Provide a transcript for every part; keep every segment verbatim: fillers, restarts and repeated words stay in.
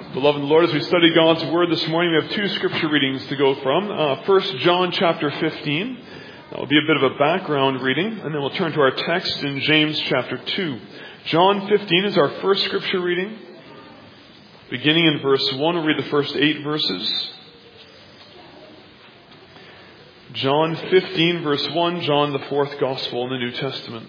Beloved Lord, as we study God's Word this morning, we have two scripture readings to go from. Uh, first, John chapter fifteen. That will be a bit of a background reading, and then we'll turn to our text in James chapter two. John fifteen is our first scripture reading. Beginning in verse one, we'll read the first eight verses. John fifteen, verse one, John, the fourth gospel in the New Testament.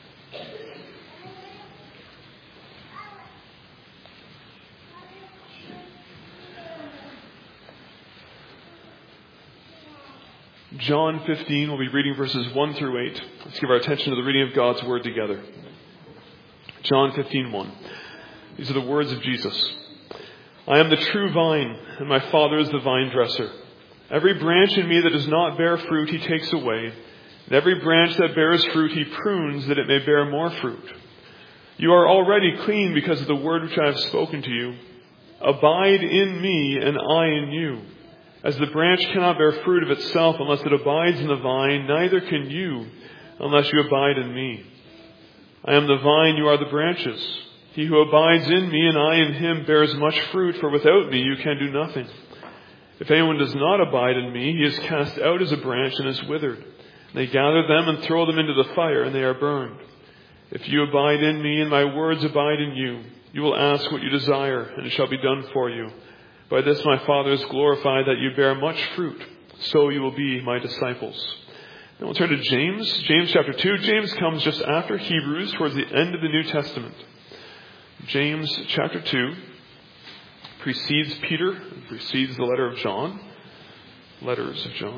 John fifteen, we'll be reading verses one through eight. Let's give our attention to the reading of God's Word together. John fifteen, one. These are the words of Jesus. I am the true vine, and my Father is the vine dresser. Every branch in me that does not bear fruit, he takes away. And every branch that bears fruit, he prunes, that it may bear more fruit. You are already clean because of the word which I have spoken to you. Abide in me, and I in you. As the branch cannot bear fruit of itself unless it abides in the vine, neither can you unless you abide in me. I am the vine, you are the branches. He who abides in me and I in him bears much fruit, for without me you can do nothing. If anyone does not abide in me, he is cast out as a branch and is withered. They gather them and throw them into the fire, and they are burned. If you abide in me and my words abide in you, you will ask what you desire, and it shall be done for you. By this my Father is glorified, that you bear much fruit, so you will be my disciples. Now we'll turn to James, James chapter two. James comes just after Hebrews, towards the end of the New Testament. James chapter two precedes Peter, precedes the letter of John, letters of John.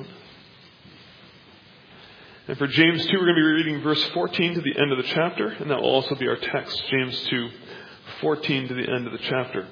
And for James two, we're going to be reading verse fourteen to the end of the chapter, and that will also be our text, James two, fourteen to the end of the chapter.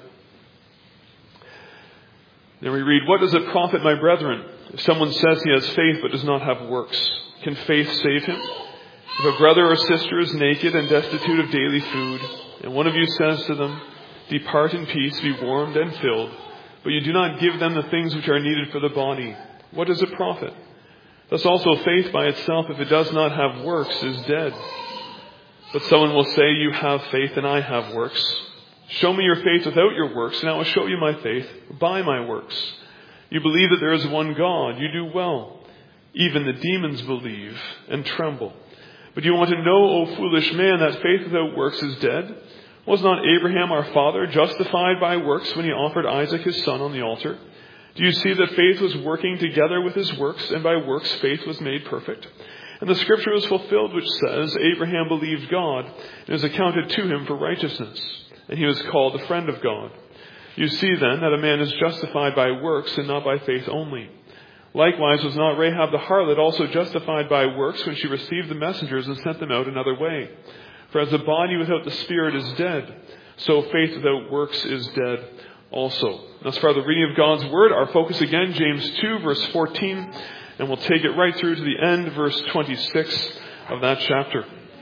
Then we read, what does it profit, my brethren, if someone says he has faith but does not have works? Can faith save him? If a brother or sister is naked and destitute of daily food, and one of you says to them, depart in peace, be warmed and filled, but you do not give them the things which are needed for the body, what does it profit? Thus also faith by itself, if it does not have works, is dead. But someone will say, you have faith and I have works. Show me your faith without your works, and I will show you my faith by my works. You believe that there is one God. You do well. Even the demons believe and tremble. But you want to know, O foolish man, that faith without works is dead? Was not Abraham our father justified by works when he offered Isaac his son on the altar? Do you see that faith was working together with his works, and by works faith was made perfect? And the scripture was fulfilled which says, Abraham believed God, and it was accounted to him for righteousness. And he was called the friend of God. You see then that a man is justified by works and not by faith only. Likewise was not Rahab the harlot also justified by works when she received the messengers and sent them out another way? For as the body without the spirit is dead, so faith without works is dead also. As far as the reading of God's word, our focus again, James two, verse fourteen, and we'll take it right through to the end, verse twenty-six of that chapter.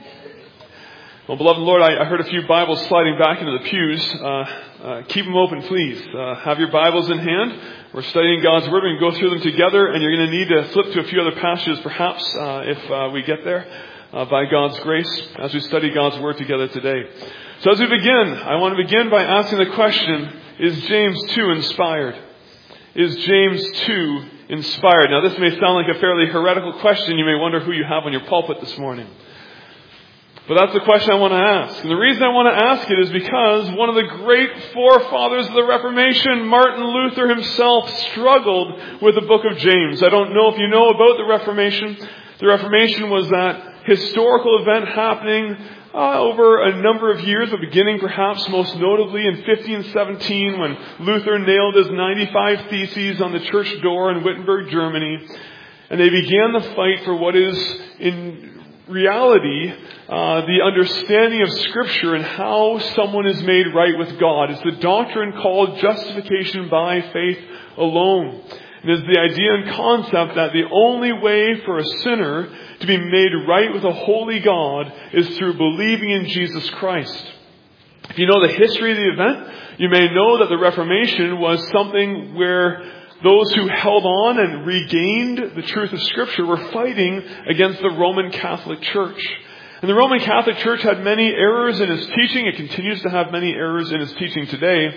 Well, beloved Lord, I, I heard a few Bibles sliding back into the pews. Uh, uh, keep them open, please. Uh, have your Bibles in hand. We're studying God's Word. We can go through them together, and you're going to need to flip to a few other passages, perhaps, uh, if uh, we get there, uh, by God's grace, as we study God's Word together today. So as we begin, I want to begin by asking the question, is James two inspired? Is James two inspired? Now, this may sound like a fairly heretical question. You may wonder who you have on your pulpit this morning. But that's the question I want to ask. And the reason I want to ask it is because one of the great forefathers of the Reformation, Martin Luther himself, struggled with the book of James. I don't know if you know about the Reformation. The Reformation was that historical event happening uh, over a number of years, but beginning perhaps most notably in fifteen seventeen when Luther nailed his ninety-five Theses on the church door in Wittenberg, Germany. And they began the fight for what is in reality, uh, the understanding of Scripture and how someone is made right with God. It's the doctrine called justification by faith alone. It is the idea and concept that the only way for a sinner to be made right with a holy God is through believing in Jesus Christ. If you know the history of the event, you may know that the Reformation was something where those who held on and regained the truth of Scripture were fighting against the Roman Catholic Church. And the Roman Catholic Church had many errors in its teaching. It continues to have many errors in its teaching today.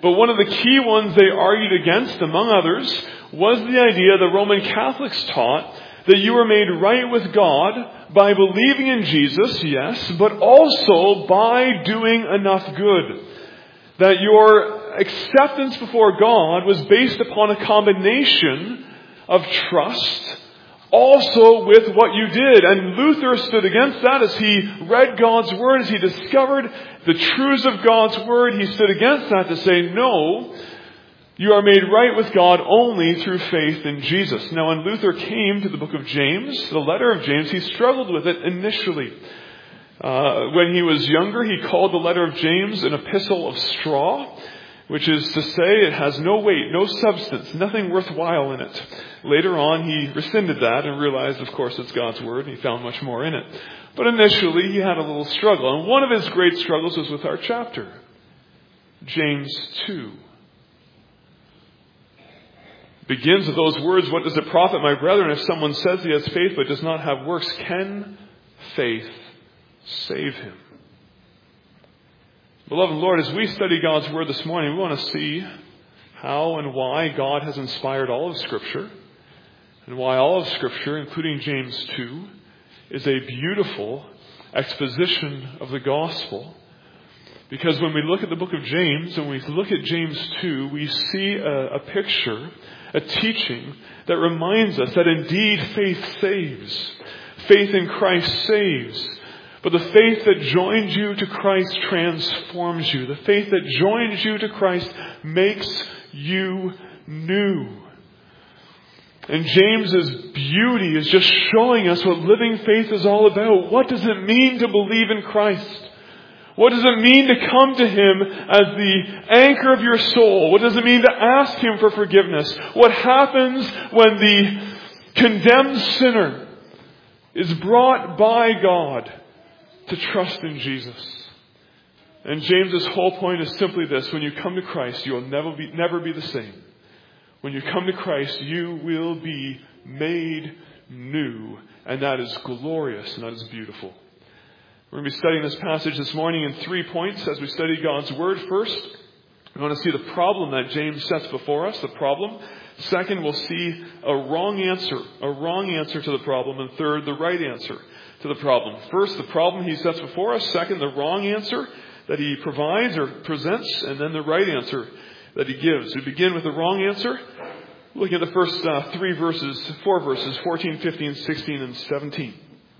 But one of the key ones they argued against, among others, was the idea the Roman Catholics taught that you were made right with God by believing in Jesus, yes, but also by doing enough good. That your acceptance before God was based upon a combination of trust, also with what you did. And Luther stood against that as he read God's Word, as he discovered the truths of God's Word. He stood against that to say, no, you are made right with God only through faith in Jesus. Now, when Luther came to the book of James, the letter of James, he struggled with it initially. Uh, when he was younger, he called the letter of James an epistle of straw, which is to say it has no weight, no substance, nothing worthwhile in it. Later on, he rescinded that and realized, of course, it's God's Word, and he found much more in it. But initially, he had a little struggle. And one of his great struggles was with our chapter, James two. Begins with those words, what does it profit, my brethren, if someone says he has faith but does not have works? Can faith save him? Beloved Lord, as we study God's Word this morning, we want to see how and why God has inspired all of Scripture, and why all of Scripture, including James two, is a beautiful exposition of the gospel. Because when we look at the book of James, and we look at James two, we see a, a picture, a teaching that reminds us that indeed faith saves. Faith in Christ saves. But the faith that joins you to Christ transforms you. The faith that joins you to Christ makes you new. And James's beauty is just showing us what living faith is all about. What does it mean to believe in Christ? What does it mean to come to Him as the anchor of your soul? What does it mean to ask Him for forgiveness? What happens when the condemned sinner is brought by God to trust in Jesus? And James's whole point is simply this: when you come to Christ, you will never be, never be the same. When you come to Christ, you will be made new. And that is glorious and that is beautiful. We're going to be studying this passage this morning in three points as we study God's Word. First, we want to see the problem that James sets before us, the problem. Second, we'll see a wrong answer, a wrong answer to the problem. And third, the right answer to the problem. First, the problem he sets before us. Second, the wrong answer that he provides or presents. And then the right answer that he gives. We begin with the wrong answer. Looking at the first uh, three verses, four verses, fourteen, fifteen, sixteen, and seventeen.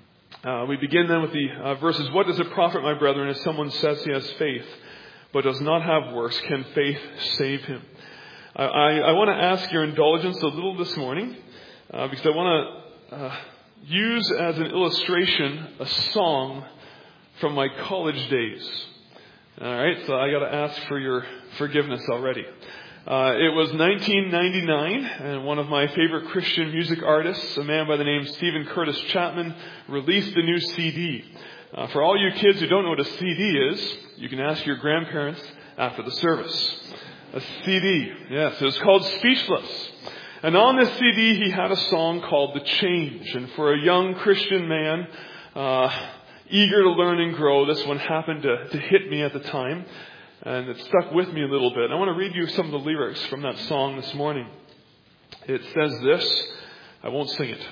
Uh, we begin then with the uh, verses, what does it profit, my brethren, if someone says he has faith, but does not have works? Can faith save him? I, I, I want to ask your indulgence a little this morning, uh, because I want to uh, use as an illustration a song from my college days. All right, so I got to ask for your forgiveness already. Uh, it was nineteen ninety-nine, and one of my favorite Christian music artists, a man by the name Stephen Curtis Chapman, released a new C D. Uh, for all you kids who don't know what a C D is, you can ask your grandparents after the service. A C D, yes, it was called Speechless. And on this C D, he had a song called The Change. And for a young Christian man, uh, eager to learn and grow, this one happened to, to hit me at the time. And it stuck with me a little bit. I want to read you some of the lyrics from that song this morning. It says this. I won't sing it.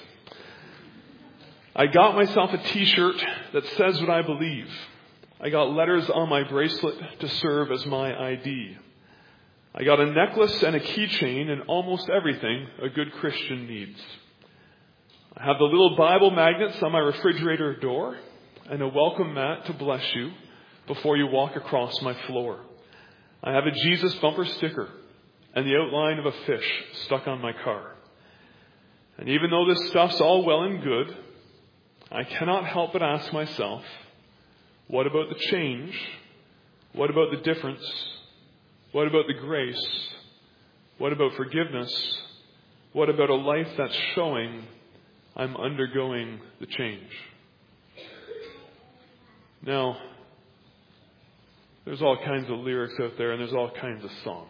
I got myself a t-shirt that says what I believe. I got letters on my bracelet to serve as my I D. I got a necklace and a keychain and almost everything a good Christian needs. I have the little Bible magnets on my refrigerator door and a welcome mat to bless you before you walk across my floor. I have a Jesus bumper sticker and the outline of a fish stuck on my car. And even though this stuff's all well and good, I cannot help but ask myself, what about the change? What about the difference? What about the grace? What about forgiveness? What about a life that's showing I'm undergoing the change? Now, there's all kinds of lyrics out there, and there's all kinds of songs.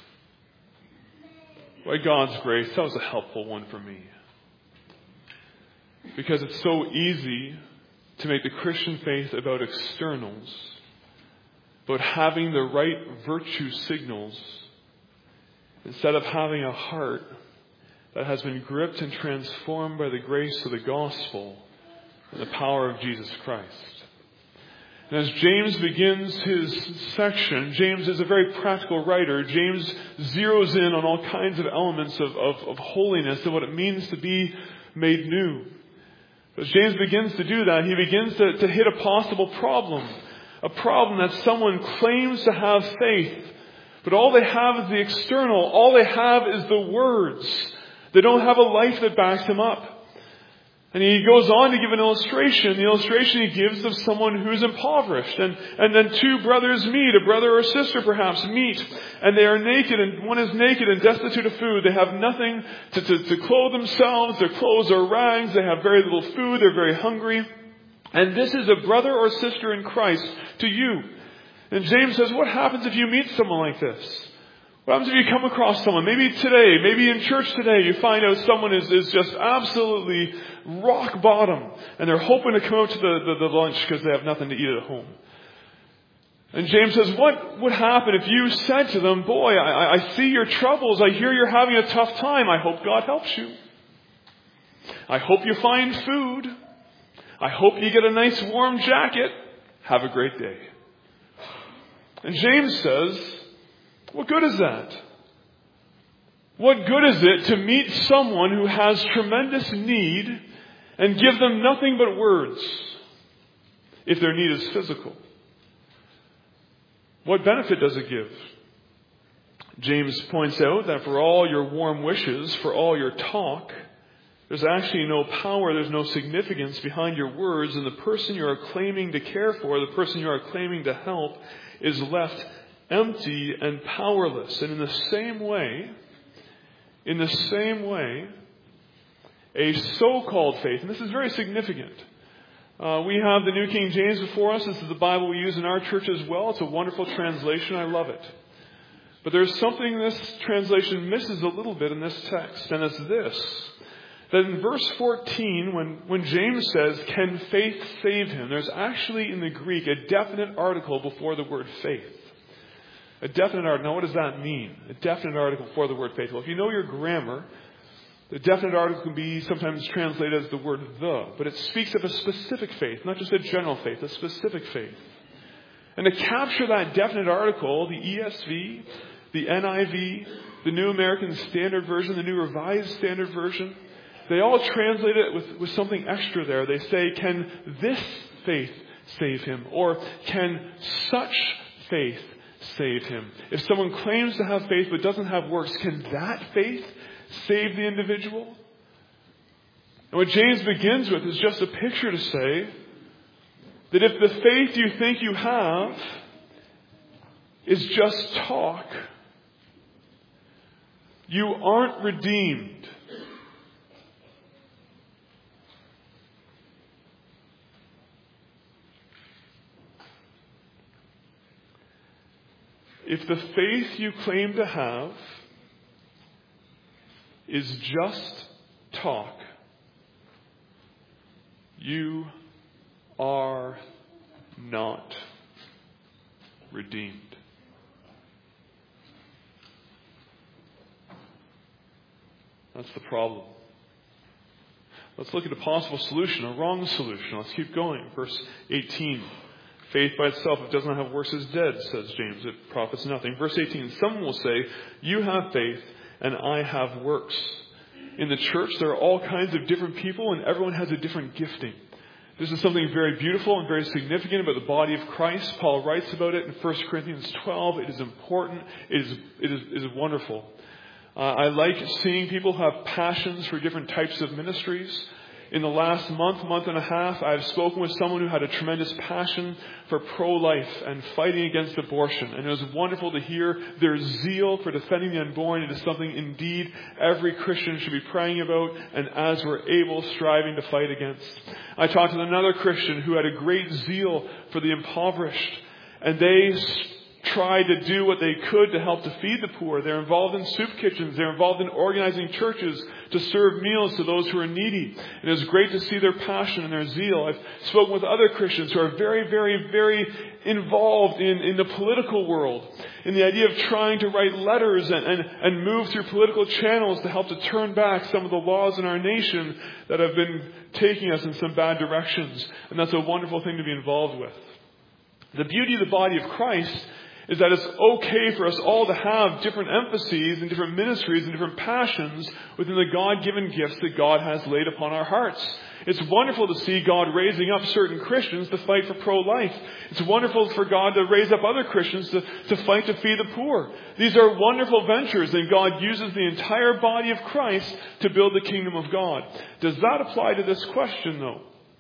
By God's grace, that was a helpful one for me. Because it's so easy to make the Christian faith about externals about having the right virtue signals instead of having a heart that has been gripped and transformed by the grace of the gospel and the power of Jesus Christ. And as James begins his section, James is a very practical writer. James zeroes in on all kinds of elements of, of, of holiness and what it means to be made new. As James begins to do that, he begins to, to hit a possible problem. A problem that someone claims to have faith, but all they have is the external. All they have is the words. They don't have a life that backs them up. And he goes on to give an illustration. The illustration he gives of someone who's impoverished. And, and then two brothers meet, a brother or sister perhaps meet, and they are naked, and one is naked and destitute of food. They have nothing to, to, to clothe themselves. Their clothes are rags. They have very little food. They're very hungry. And this is a brother or sister in Christ to you. And James says, what happens if you meet someone like this? What happens if you come across someone? Maybe today, maybe in church today, you find out someone is, is just absolutely rock bottom. And they're hoping to come out to the, the, the lunch because they have nothing to eat at home. And James says, what would happen if you said to them, boy, I, I see your troubles. I hear you're having a tough time. I hope God helps you. I hope you find food. I hope you get a nice warm jacket. Have a great day. And James says, what good is that? What good is it to meet someone who has tremendous need and give them nothing but words if their need is physical? What benefit does it give? James points out that for all your warm wishes, for all your talk, there's actually no power, there's no significance behind your words, and the person you are claiming to care for, the person you are claiming to help, is left empty and powerless. And in the same way, in the same way, a so-called faith, and this is very significant. Uh, we have the New King James before us. This is the Bible we use in our church as well. It's a wonderful translation. I love it. But there's something this translation misses a little bit in this text, and it's this. That in verse fourteen, when, when James says, can faith save him? There's actually in the Greek a definite article before the word faith. A definite article. Now what does that mean? A definite article before the word faith. Well, if you know your grammar, the definite article can be sometimes translated as the word the. But it speaks of a specific faith, not just a general faith, a specific faith. And to capture that definite article, the E S V, the N I V, the New American Standard Version, the New Revised Standard Version, they all translate it with, with something extra there. They say, can this faith save him? Or can such faith save him? If someone claims to have faith but doesn't have works, can that faith save the individual? And what James begins with is just a picture to say that if the faith you think you have is just talk, you aren't redeemed. If the faith you claim to have is just talk, you are not redeemed. That's the problem. Let's look at a possible solution, a wrong solution. Let's keep going. Verse eighteen. Faith by itself, if it does not have works, is dead, says James. It profits nothing. Verse eighteen, someone will say, you have faith and I have works. In the church, there are all kinds of different people and everyone has a different gifting. This is something very beautiful and very significant about the body of Christ. Paul writes about it in First Corinthians twelve. It is important. It is, it is, it is wonderful. Uh, I like seeing people have passions for different types of ministries. In the last month, month and a half, I've spoken with someone who had a tremendous passion for pro-life and fighting against abortion. And it was wonderful to hear their zeal for defending the unborn. It is something indeed every Christian should be praying about and as we're able, striving to fight against. I talked to another Christian who had a great zeal for the impoverished. And they try to do what they could to help to feed the poor. They're involved in soup kitchens. They're involved in organizing churches to serve meals to those who are needy. It is great to see their passion and their zeal. I've spoken with other Christians who are very, very, very involved in, in the political world, in the idea of trying to write letters and, and, and move through political channels to help to turn back some of the laws in our nation that have been taking us in some bad directions. And that's a wonderful thing to be involved with. The beauty of the body of Christ is that it's okay for us all to have different emphases and different ministries and different passions within the God-given gifts that God has laid upon our hearts. It's wonderful to see God raising up certain Christians to fight for pro-life. It's wonderful for God to raise up other Christians to, to fight to feed the poor. These are wonderful ventures, and God uses the entire body of Christ to build the kingdom of God. Does that apply to this question, though?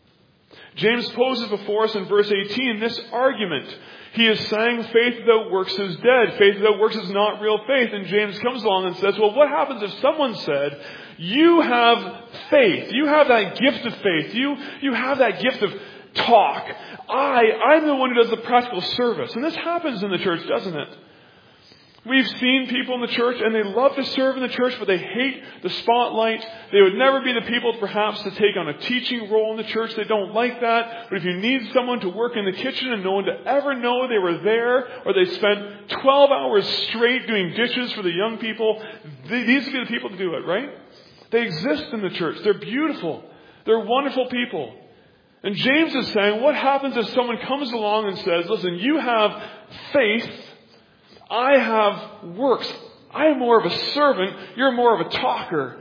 James poses before us in verse eighteen this argument. He is saying faith without works is dead. Faith without works is not real faith. And James comes along and says, well, what happens if someone said, you have faith. You have that gift of faith. You, you have that gift of talk. I, I'm the one who does the practical service. And this happens in the church, doesn't it? We've seen people in the church and they love to serve in the church, but they hate the spotlight. They would never be the people perhaps to take on a teaching role in the church. They don't like that. But if you need someone to work in the kitchen and no one to ever know they were there, or they spent twelve hours straight doing dishes for the young people, these would be the people to do it, right? They exist in the church. They're beautiful. They're wonderful people. And James is saying, what happens if someone comes along and says, listen, you have faith, I have works. I am more of a servant. You're more of a talker.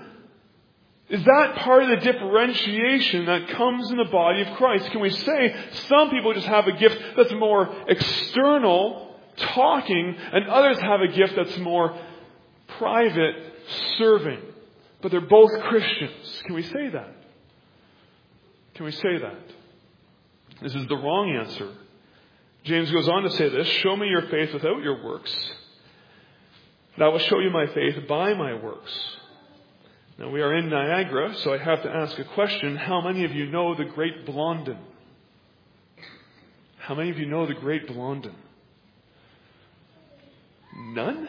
Is that part of the differentiation that comes in the body of Christ? Can we say some people just have a gift that's more external, talking, and others have a gift that's more private, serving? But they're both Christians. Can we say that? Can we say that? This is the wrong answer. James goes on to say this, show me your faith without your works. And I will show you my faith by my works. Now we are in Niagara, so I have to ask a question. How many of you know the Great Blondin? How many of you know the Great Blondin? None?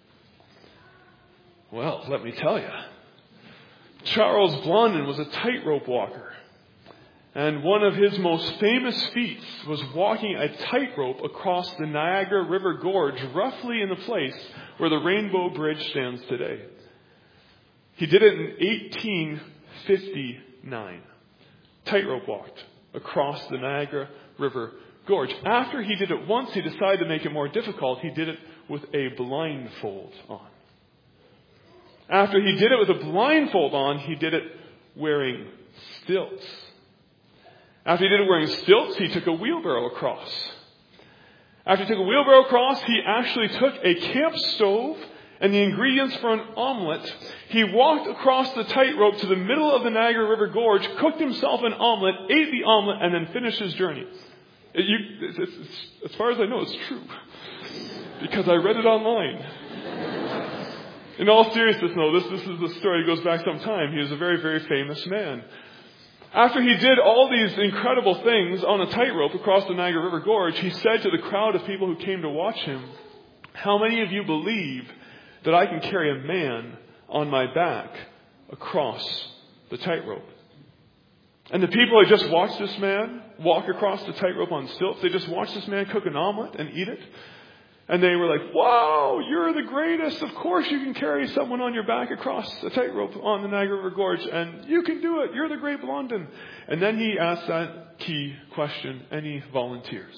Well, let me tell you. Charles Blondin was a tightrope walker. And one of his most famous feats was walking a tightrope across the Niagara River Gorge, roughly in the place where the Rainbow Bridge stands today. He did it in eighteen fifty-nine. Tightrope walked across the Niagara River Gorge. After he did it once, he decided to make it more difficult. He did it with a blindfold on. After he did it with a blindfold on, he did it wearing stilts. After he did it wearing stilts, he took a wheelbarrow across. After he took a wheelbarrow across, he actually took a camp stove and the ingredients for an omelet. He walked across the tightrope to the middle of the Niagara River Gorge, cooked himself an omelet, ate the omelet, and then finished his journey. It, you, it's, it's, it's, as far as I know, it's true. Because I read it online. In all seriousness, no, this, this is the story. It goes back some time. He was a very, very famous man. After he did all these incredible things on a tightrope across the Niagara River Gorge, he said to the crowd of people who came to watch him, how many of you believe that I can carry a man on my back across the tightrope? And the people had just watched this man walk across the tightrope on stilts. They just watched this man cook an omelet and eat it. And they were like, wow, you're the greatest. Of course you can carry someone on your back across a tightrope on the Niagara River Gorge. And you can do it. You're the Great Blondin. And then he asked that key question, any volunteers?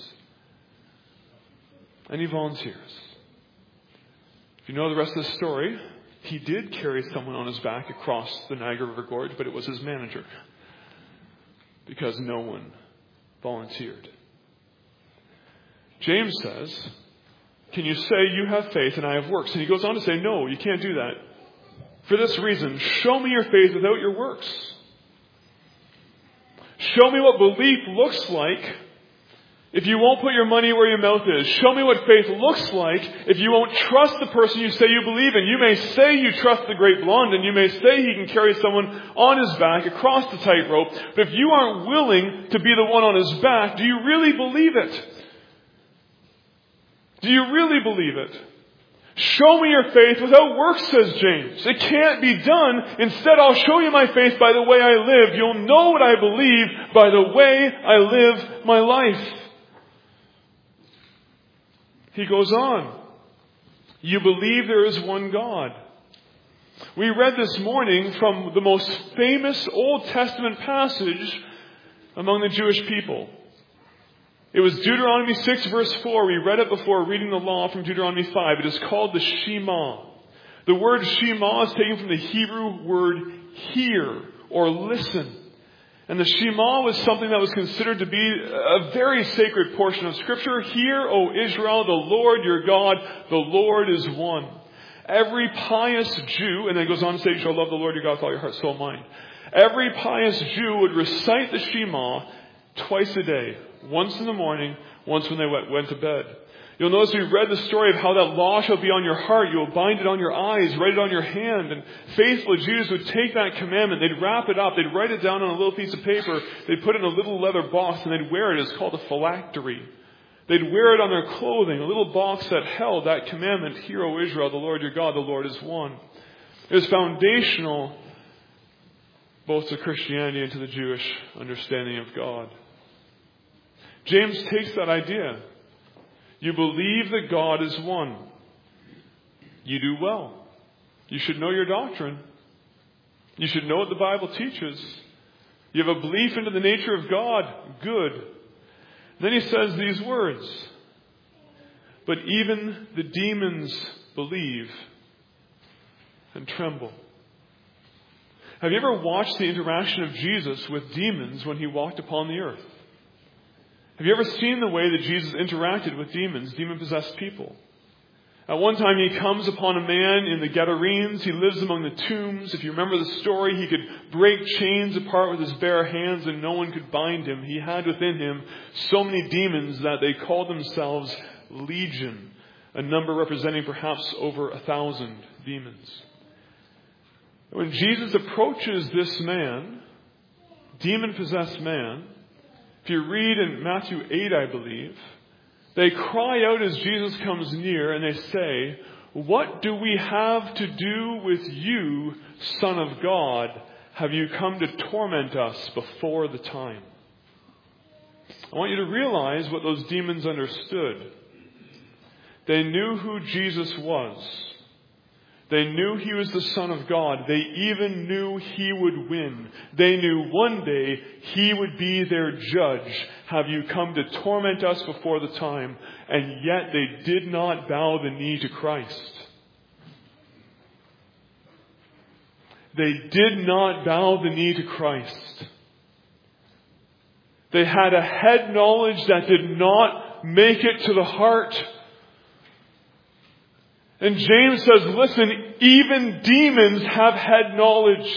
Any volunteers? If you know the rest of the story, he did carry someone on his back across the Niagara River Gorge, but it was his manager. Because no one volunteered. James says, can you say you have faith and I have works? And he goes on to say, no, you can't do that. For this reason, show me your faith without your works. Show me what belief looks like if you won't put your money where your mouth is. Show me what faith looks like if you won't trust the person you say you believe in. You may say you trust the Great Blondin. You may say he can carry someone on his back across the tightrope. But if you aren't willing to be the one on his back, do you really believe it? Do you really believe it? Show me your faith without works, says James. It can't be done. Instead, I'll show you my faith by the way I live. You'll know what I believe by the way I live my life. He goes on. You believe there is one God. We read this morning from the most famous Old Testament passage among the Jewish people. It was Deuteronomy six verse four. We read it before reading the law from Deuteronomy five. It is called the Shema. The word Shema is taken from the Hebrew word hear or listen. And the Shema was something that was considered to be a very sacred portion of Scripture. Hear, O Israel, the Lord your God, the Lord is one. Every pious Jew, and then it goes on to say, you shall love the Lord your God with all your heart, soul, mind. Every pious Jew would recite the Shema twice a day. Once in the morning, once when they went, went to bed. You'll notice we read the story of how that law shall be on your heart. You'll bind it on your eyes, write it on your hand. And faithful Jews would take that commandment, they'd wrap it up, they'd write it down on a little piece of paper, they'd put it in a little leather box, and they'd wear it. It's called a phylactery. They'd wear it on their clothing, a little box that held that commandment, Hear, O Israel, the Lord your God, the Lord is one. It was foundational both to Christianity and to the Jewish understanding of God. James takes that idea. You believe that God is one. You do well. You should know your doctrine. You should know what the Bible teaches. You have a belief into the nature of God. Good. Then he says these words. But even the demons believe and tremble. Have you ever watched the interaction of Jesus with demons when he walked upon the earth? Have you ever seen the way that Jesus interacted with demons, demon-possessed people? At one time he comes upon a man in the Gadarenes. He lives among the tombs. If you remember the story, he could break chains apart with his bare hands and no one could bind him. He had within him so many demons that they called themselves Legion, a number representing perhaps over a thousand demons. When Jesus approaches this man, demon-possessed man, if you read in Matthew eight, I believe, they cry out as Jesus comes near and they say, what do we have to do with you, Son of God? Have you come to torment us before the time? I want you to realize what those demons understood. They knew who Jesus was. They knew he was the Son of God. They even knew he would win. They knew one day he would be their judge. Have you come to torment us before the time? And yet they did not bow the knee to Christ. They did not bow the knee to Christ. They had a head knowledge that did not make it to the heart. And James says, listen, even demons have head knowledge.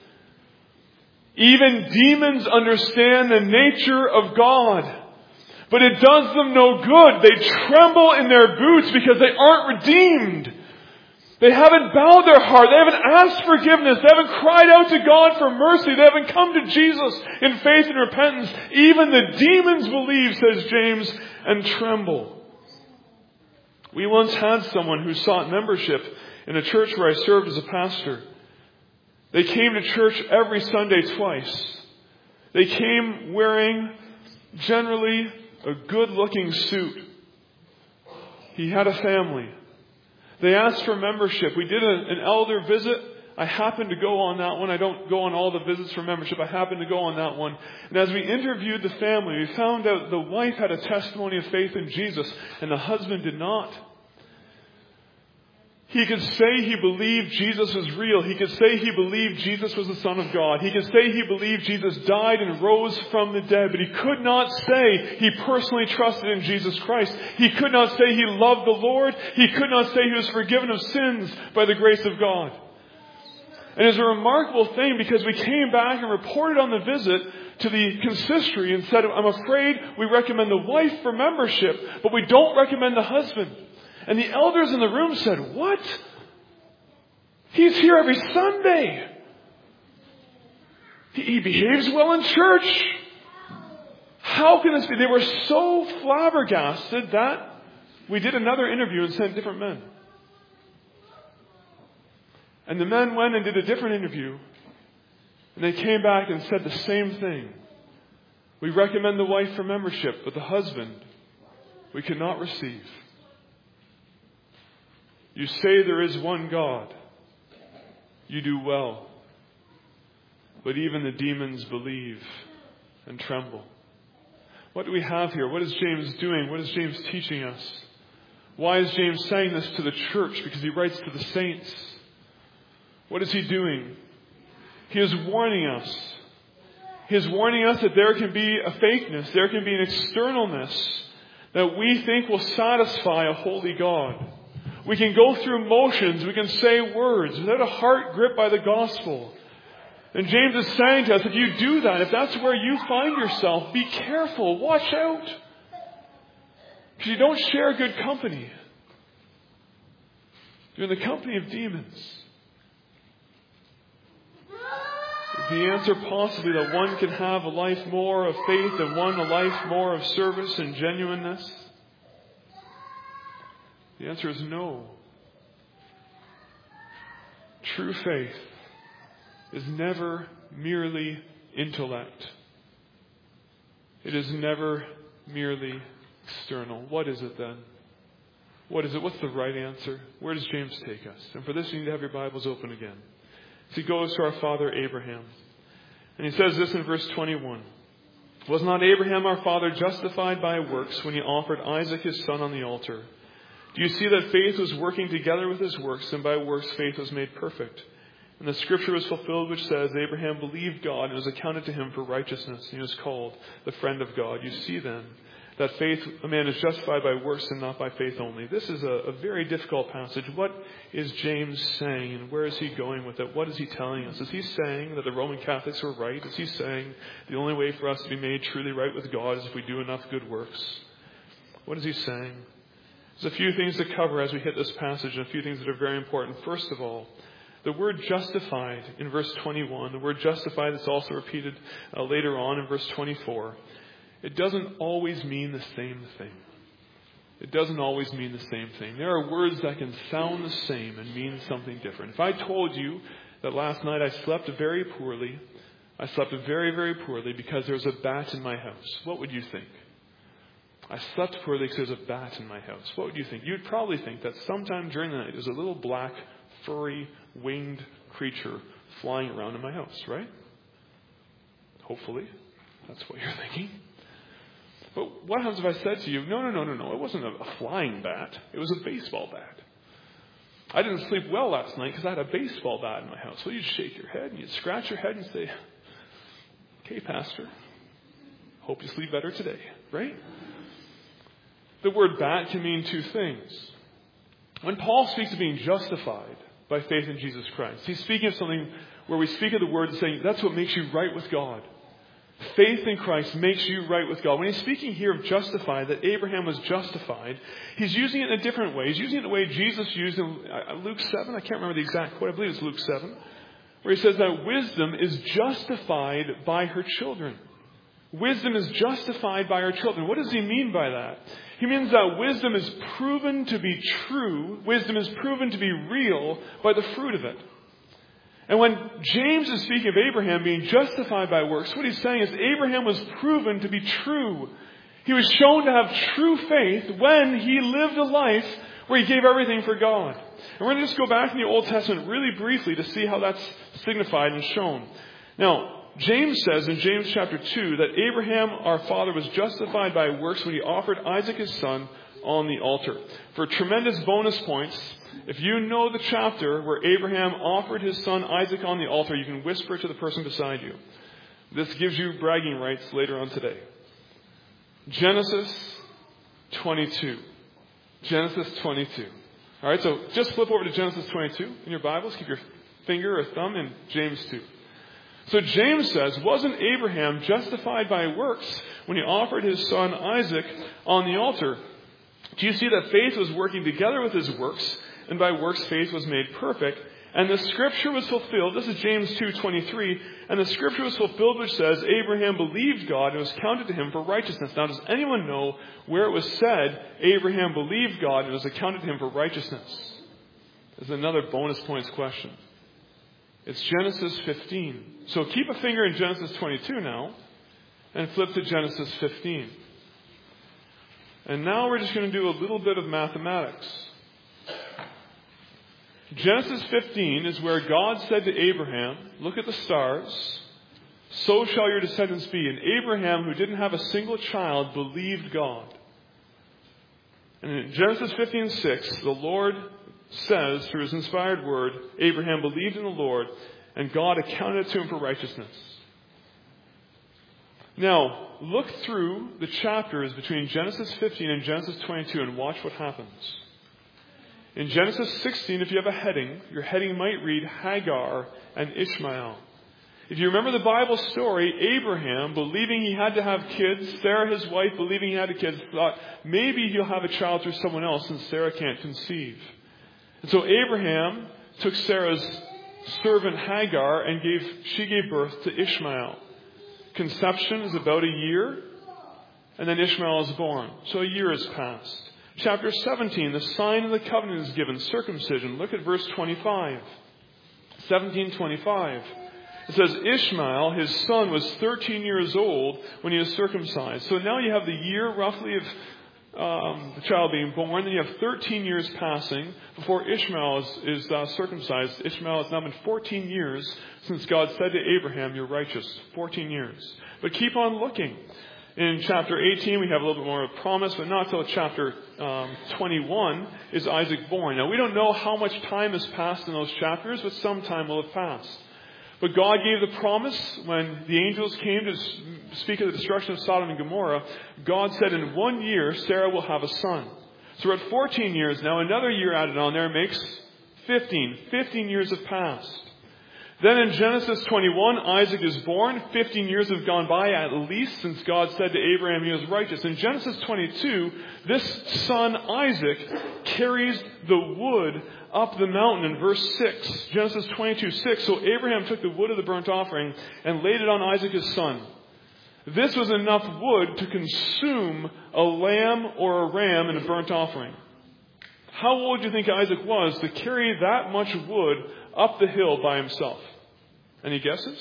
Even demons understand the nature of God. But it does them no good. They tremble in their boots because they aren't redeemed. They haven't bowed their heart. They haven't asked forgiveness. They haven't cried out to God for mercy. They haven't come to Jesus in faith and repentance. Even the demons believe, says James, and tremble. We once had someone who sought membership in a church where I served as a pastor. They came to church every Sunday twice. They came wearing generally a good-looking suit. He had a family. They asked for membership. We did a, an elder visit. I happened to go on that one. I don't go on all the visits for membership. I happened to go on that one. And as we interviewed the family, we found out the wife had a testimony of faith in Jesus and the husband did not. He could say he believed Jesus was real. He could say he believed Jesus was the Son of God. He could say he believed Jesus died and rose from the dead. But he could not say he personally trusted in Jesus Christ. He could not say he loved the Lord. He could not say he was forgiven of sins by the grace of God. And it's a remarkable thing because we came back and reported on the visit to the consistory and said, I'm afraid we recommend the wife for membership, but we don't recommend the husband. And the elders in the room said, what? He's here every Sunday. He, he behaves well in church. How can this be? They were so flabbergasted that we did another interview and sent different men. And the men went and did a different interview. And they came back and said the same thing. We recommend the wife for membership, but the husband we could not receive. You say there is one God. You do well. But even the demons believe and tremble. What do we have here? What is James doing? What is James teaching us? Why is James saying this to the church? Because he writes to the saints. What is he doing? He is warning us. He is warning us that there can be a fakeness, there can be an externalness that we think will satisfy a holy God. We can go through motions, we can say words without a heart gripped by the gospel. And James is saying to us, if you do that, if that's where you find yourself, be careful, watch out. Because you don't share good company. You're in the company of demons. Is the answer possibly that one can have a life more of faith and one a life more of service and genuineness? The answer is no. True faith is never merely intellect. It is never merely external. What is it then? What is it? What's the right answer? Where does James take us? And for this, you need to have your Bibles open again. So he goes to our father Abraham. And he says this in verse twenty-one. Was not Abraham our father justified by works when he offered Isaac his son on the altar? Do you see that faith was working together with his works, and by works faith was made perfect? And the scripture was fulfilled which says, Abraham believed God and it was accounted to him for righteousness. And he was called the friend of God. You see then that faith, a man is justified by works and not by faith only. This is a, a very difficult passage. What is James saying and where is he going with it? What is he telling us? Is he saying that the Roman Catholics were right? Is he saying the only way for us to be made truly right with God is if we do enough good works? What is he saying? There's a few things to cover as we hit this passage and a few things that are very important. First of all, the word justified in verse twenty-one, the word justified that's also repeated uh, later on in verse twenty-four, it doesn't always mean the same thing. It doesn't always mean the same thing. There are words that can sound the same and mean something different. If I told you that last night I slept very poorly, I slept very, very poorly because there was a bat in my house, what would you think? I slept poorly because there's a bat in my house. What would you think? You'd probably think that sometime during the night there's a little black, furry, winged creature flying around in my house, right? Hopefully. That's what you're thinking. But what happens if I said to you, no, no, no, no, no, it wasn't a, a flying bat. It was a baseball bat. I didn't sleep well last night because I had a baseball bat in my house. Well, you'd shake your head and you'd scratch your head and say, okay, Pastor, hope you sleep better today, right? The word bat can mean two things. When Paul speaks of being justified by faith in Jesus Christ, he's speaking of something where we speak of the word saying that's what makes you right with God. Faith in Christ makes you right with God. When he's speaking here of justified, that Abraham was justified, he's using it in a different way. He's using it in the way Jesus used in Luke seven. I can't remember the exact quote. I believe it's Luke seven. Where he says that wisdom is justified by her children. Wisdom is justified by her children. What does he mean by that? He means that wisdom is proven to be true. Wisdom is proven to be real by the fruit of it. And when James is speaking of Abraham being justified by works, what he's saying is Abraham was proven to be true. He was shown to have true faith when he lived a life where he gave everything for God. And we're going to just go back in the Old Testament really briefly to see how that's signified and shown. Now, James says in James chapter two that Abraham, our father, was justified by works when he offered Isaac his son on the altar. For tremendous bonus points, if you know the chapter where Abraham offered his son Isaac on the altar, you can whisper to the person beside you. This gives you bragging rights later on today. Genesis twenty-two. Genesis twenty-two. All right, so just flip over to Genesis twenty-two in your Bibles. Keep your finger or thumb in James two. So James says, wasn't Abraham justified by works when he offered his son Isaac on the altar? Do you see that faith was working together with his works, and by works faith was made perfect? And the scripture was fulfilled. This is James two twenty-three. And the scripture was fulfilled which says, Abraham believed God and it was counted to him for righteousness. Now, does anyone know where it was said, Abraham believed God and it was accounted to him for righteousness? There's another bonus points question. It's Genesis fifteen. So keep a finger in Genesis twenty-two now and flip to Genesis fifteen. And now we're just going to do a little bit of mathematics. Genesis fifteen is where God said to Abraham, look at the stars, so shall your descendants be. And Abraham, who didn't have a single child, believed God. And in Genesis fifteen six, the Lord says, through his inspired word, Abraham believed in the Lord, and God accounted it to him for righteousness. Now, look through the chapters between Genesis fifteen and Genesis twenty-two and watch what happens. In Genesis sixteen, if you have a heading, your heading might read Hagar and Ishmael. If you remember the Bible story, Abraham, believing he had to have kids, Sarah, his wife, believing he had a kid, thought maybe he'll have a child through someone else since Sarah can't conceive. And so Abraham took Sarah's servant Hagar and gave she gave birth to Ishmael. Conception is about a year, and then Ishmael is born. So a year has passed. Chapter seventeen, the sign of the covenant is given, circumcision. Look at verse twenty-five. seventeen twenty-five. It says, Ishmael, his son, was thirteen years old when he was circumcised. So now you have the year roughly of um, the child being born. Then you have thirteen years passing before Ishmael is, is uh, circumcised. Ishmael has now been fourteen years since God said to Abraham, you're righteous. fourteen years. But keep on looking. In chapter eighteen, we have a little bit more of a promise, but not until chapter um, twenty-one is Isaac born. Now, we don't know how much time has passed in those chapters, but some time will have passed. But God gave the promise when the angels came to speak of the destruction of Sodom and Gomorrah. God said in one year, Sarah will have a son. So we're at fourteen years now. Another year added on there makes fifteen. fifteen years have passed. Then in Genesis twenty-one, Isaac is born. Fifteen years have gone by at least since God said to Abraham he was righteous. In Genesis twenty-two, this son Isaac carries the wood up the mountain in verse six. Genesis twenty-two six. So Abraham took the wood of the burnt offering and laid it on Isaac his son. This was enough wood to consume a lamb or a ram in a burnt offering. How old do you think Isaac was to carry that much wood up the hill by himself? Any guesses?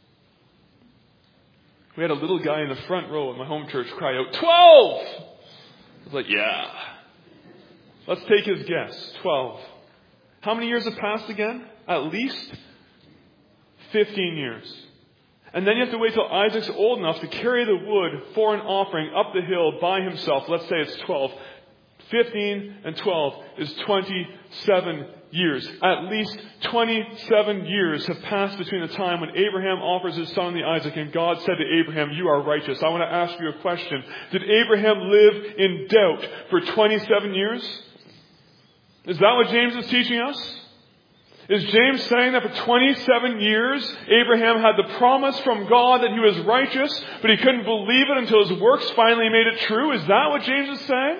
We had a little guy in the front row at my home church cry out, twelve! I was like, yeah. Let's take his guess. twelve. How many years have passed again? At least fifteen years. And then you have to wait till Isaac's old enough to carry the wood for an offering up the hill by himself. Let's say it's twelve. fifteen and twelve is twenty-seven years. At least twenty-seven years have passed between the time when Abraham offers his son the Isaac and God said to Abraham, you are righteous. I want to ask you a question. Did Abraham live in doubt for twenty-seven years? Is that what James is teaching us? Is James saying that for twenty-seven years, Abraham had the promise from God that he was righteous, but he couldn't believe it until his works finally made it true? Is that what James is saying?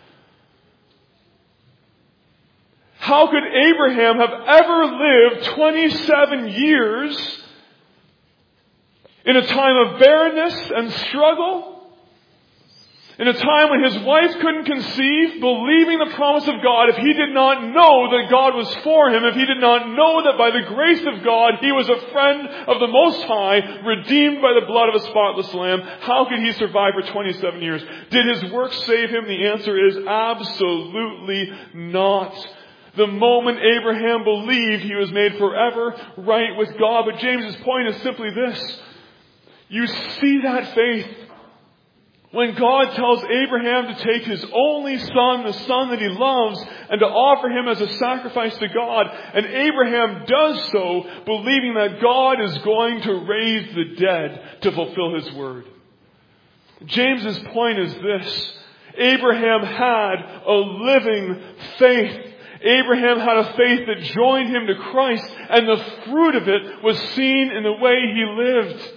How could Abraham have ever lived twenty-seven years in a time of barrenness and struggle? In a time when his wife couldn't conceive, believing the promise of God, if he did not know that God was for him, if he did not know that by the grace of God he was a friend of the Most High, redeemed by the blood of a spotless lamb, how could he survive for twenty-seven years? Did his works save him? The answer is absolutely not. The moment Abraham believed, he was made forever right with God. But James's point is simply this. You see that faith when God tells Abraham to take his only son, the son that he loves, and to offer him as a sacrifice to God. And Abraham does so, believing that God is going to raise the dead to fulfill his word. James's point is this. Abraham had a living faith. Abraham had a faith that joined him to Christ, and the fruit of it was seen in the way he lived.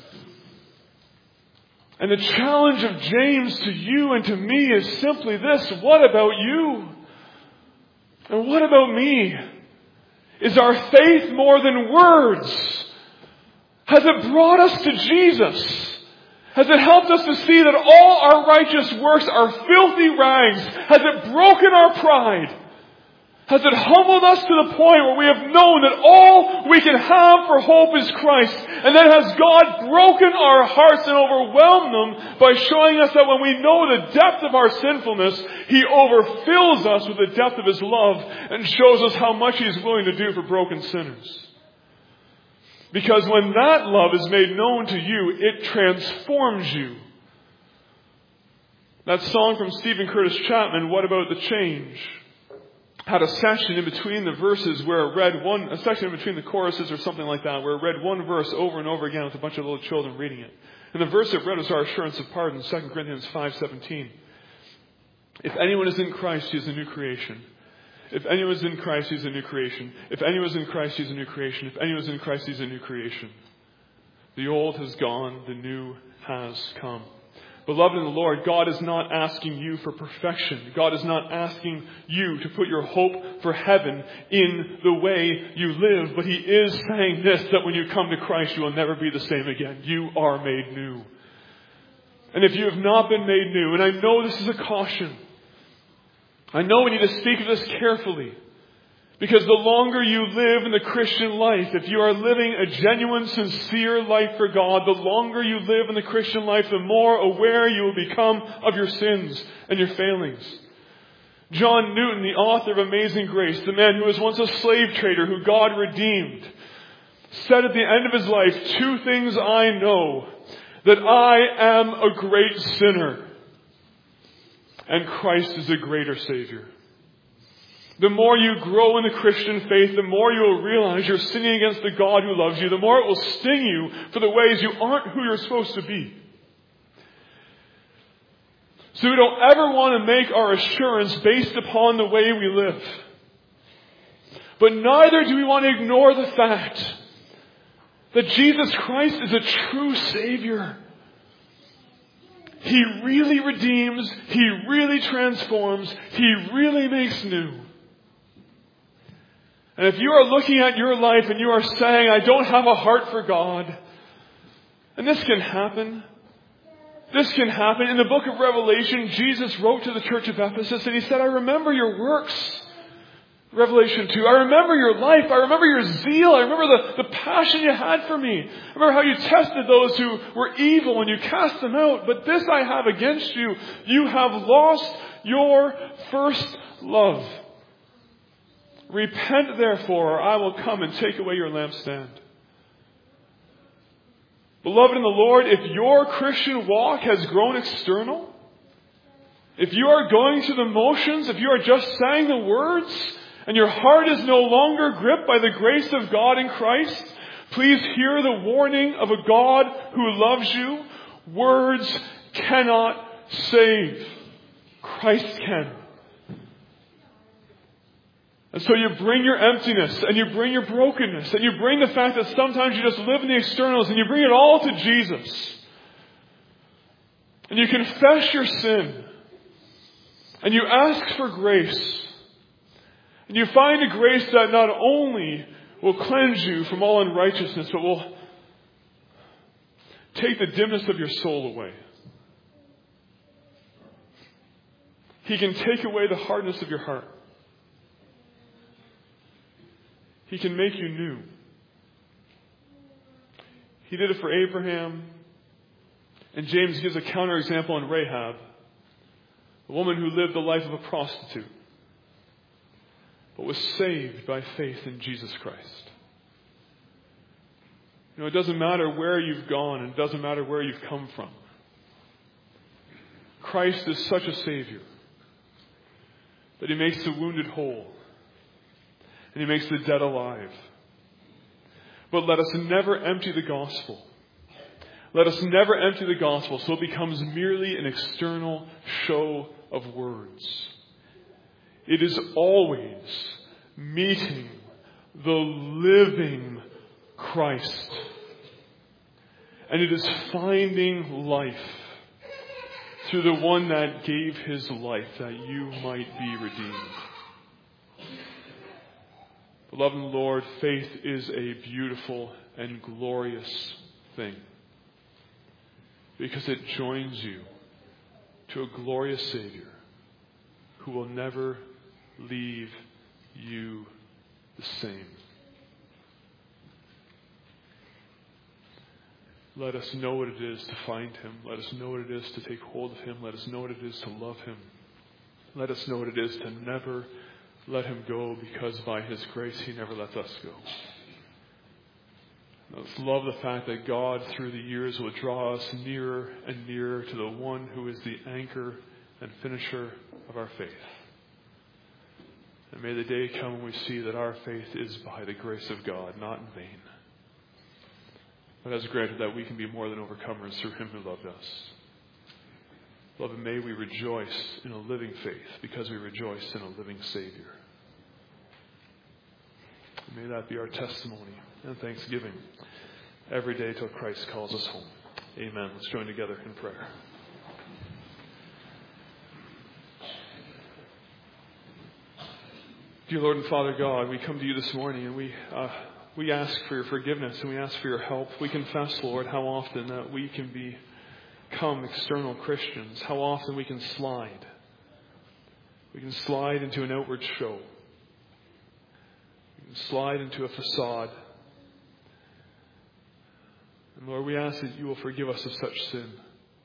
And the challenge of James to you and to me is simply this. What about you? And what about me? Is our faith more than words? Has it brought us to Jesus? Has it helped us to see that all our righteous works are filthy rags? Has it broken our pride? Has it humbled us to the point where we have known that all we can have for hope is Christ? And then has God broken our hearts and overwhelmed them by showing us that when we know the depth of our sinfulness, He overfills us with the depth of His love and shows us how much He's willing to do for broken sinners? Because when that love is made known to you, it transforms you. That song from Stephen Curtis Chapman, What About the Change? Had a section in between the verses where it read one, a section in between the choruses or something like that, where it read one verse over and over again with a bunch of little children reading it. And the verse it read was our assurance of pardon, Second Corinthians five seventeen. If anyone is in Christ, he is a new creation. If anyone is in Christ, he is a new creation. If anyone is in Christ, he is a new creation. If anyone is in Christ, he is a new creation. The old has gone, the new has come. Beloved in the Lord, God is not asking you for perfection. God is not asking you to put your hope for heaven in the way you live. But He is saying this, that when you come to Christ, you will never be the same again. You are made new. And if you have not been made new, and I know this is a caution, I know we need to speak of this carefully. Because the longer you live in the Christian life, if you are living a genuine, sincere life for God, the longer you live in the Christian life, the more aware you will become of your sins and your failings. John Newton, the author of Amazing Grace, the man who was once a slave trader who God redeemed, said at the end of his life, two things I know, that I am a great sinner, and Christ is a greater Savior. The more you grow in the Christian faith, the more you will realize you're sinning against the God who loves you. The more it will sting you for the ways you aren't who you're supposed to be. So we don't ever want to make our assurance based upon the way we live. But neither do we want to ignore the fact that Jesus Christ is a true Savior. He really redeems. He really transforms. He really makes new. And if you are looking at your life and you are saying, I don't have a heart for God, and this can happen. This can happen. In the book of Revelation, Jesus wrote to the church of Ephesus and He said, I remember your works. Revelation two. I remember your life. I remember your zeal. I remember the, the passion you had for me. I remember how you tested those who were evil and you cast them out. But this I have against you. You have lost your first love. Repent therefore, or I will come and take away your lampstand. Beloved in the Lord, if your Christian walk has grown external, if you are going through the motions, if you are just saying the words, and your heart is no longer gripped by the grace of God in Christ, please hear the warning of a God who loves you. Words cannot save. Christ can. And so you bring your emptiness and you bring your brokenness and you bring the fact that sometimes you just live in the externals and you bring it all to Jesus. And you confess your sin. And you ask for grace. And you find a grace that not only will cleanse you from all unrighteousness, but will take the dimness of your soul away. He can take away the hardness of your heart. He can make you new. He did it for Abraham. And James gives a counterexample in Rahab, a woman who lived the life of a prostitute, but was saved by faith in Jesus Christ. You know, it doesn't matter where you've gone, and it doesn't matter where you've come from. Christ is such a Savior that He makes the wounded whole. And He makes the dead alive. But let us never empty the gospel. Let us never empty the gospel so it becomes merely an external show of words. It is always meeting the living Christ. And it is finding life through the one that gave His life that you might be redeemed. Beloved in the Lord, faith is a beautiful and glorious thing because it joins you to a glorious Savior who will never leave you the same. Let us know what it is to find Him. Let us know what it is to take hold of Him. Let us know what it is to love Him. Let us know what it is to never let Him go, because by His grace He never lets us go. Let's love the fact that God through the years will draw us nearer and nearer to the one who is the anchor and finisher of our faith. And may the day come when we see that our faith is by the grace of God, not in vain. But as granted that we can be more than overcomers through Him who loved us. Beloved, may we rejoice in a living faith because we rejoice in a living Savior. May that be our testimony and thanksgiving every day till Christ calls us home. Amen. Let's join together in prayer. Dear Lord and Father God, we come to you this morning and we uh, we ask for your forgiveness and we ask for your help. We confess, Lord, how often that we can become external Christians, how often we can slide. We can slide into an outward show. We can slide into a facade. And Lord, we ask that you will forgive us of such sin.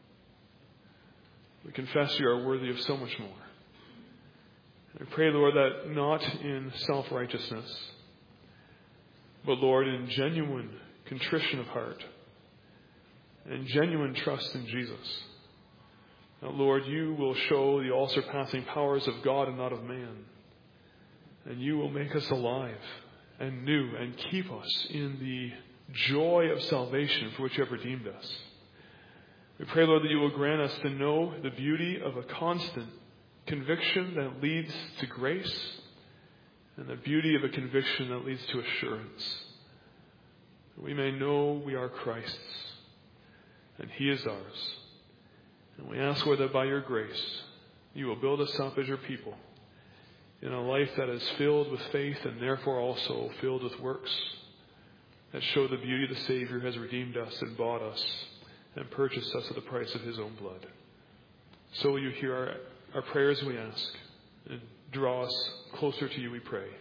We confess you are worthy of so much more. I pray, Lord, that not in self-righteousness, but, Lord, in genuine contrition of heart and genuine trust in Jesus, that, Lord, you will show the all-surpassing powers of God and not of man, and you will make us alive and new and keep us in the joy of salvation for which you have redeemed us. We pray, Lord, that you will grant us to know the beauty of a constant conviction that leads to grace, and the beauty of a conviction that leads to assurance. That we may know we are Christ's, and He is ours. And we ask, Lord, that by your grace, you will build us up as your people in a life that is filled with faith and therefore also filled with works that show the beauty of the Savior who has redeemed us and bought us and purchased us at the price of His own blood. So will you hear our Our prayers, we ask, and draw us closer to you, we pray.